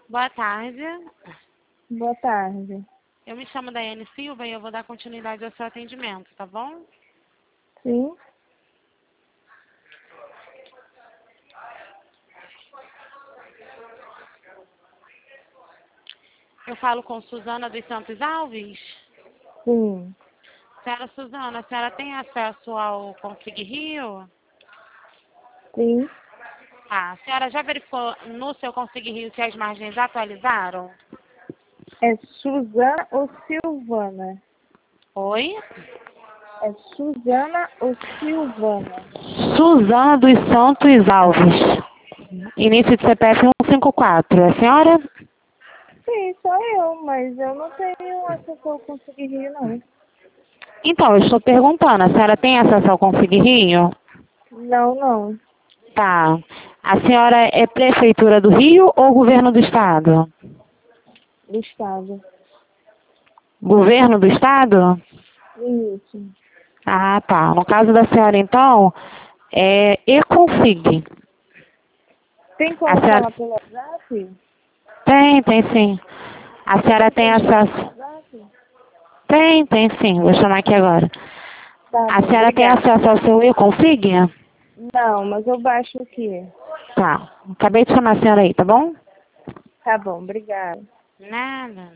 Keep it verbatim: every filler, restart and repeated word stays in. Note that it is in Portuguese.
Boa tarde. Boa tarde. Eu me chamo Daiane Silva e eu vou dar continuidade ao seu atendimento, tá bom? Sim? Eu falo com Suzana dos Santos Alves. Sim. Senhora Suzana, a senhora tem acesso ao Consig Rio? Sim. Ah, a senhora já verificou no seu Consig Rio se as margens atualizaram? É Suzana ou Silvana? Oi? É Suzana ou Silvana? Suzana dos Santos Alves. Início de C P F cento e cinquenta e quatro. É a senhora? Sim, sou eu, mas eu não tenho acesso ao Consig Rio, não. Então, eu estou perguntando, a senhora tem acesso ao Consig Rio? Não, não. Tá. A senhora é Prefeitura do Rio ou Governo do Estado? Do Estado. Governo do Estado? Isso. Ah, tá. No caso da senhora, então, é E-Consig. Tem A como senhora... falar pelo WhatsApp? Tem, tem sim. A senhora Tem tem como falar pelo acesso... WhatsApp? Tem, tem sim. Vou chamar aqui agora. Tá A bom, senhora tem obrigada. acesso ao seu E-Consig? Não, mas eu baixo aqui. Tá. Acabei de chamar a senhora aí, tá bom? Tá bom, obrigada. Nada.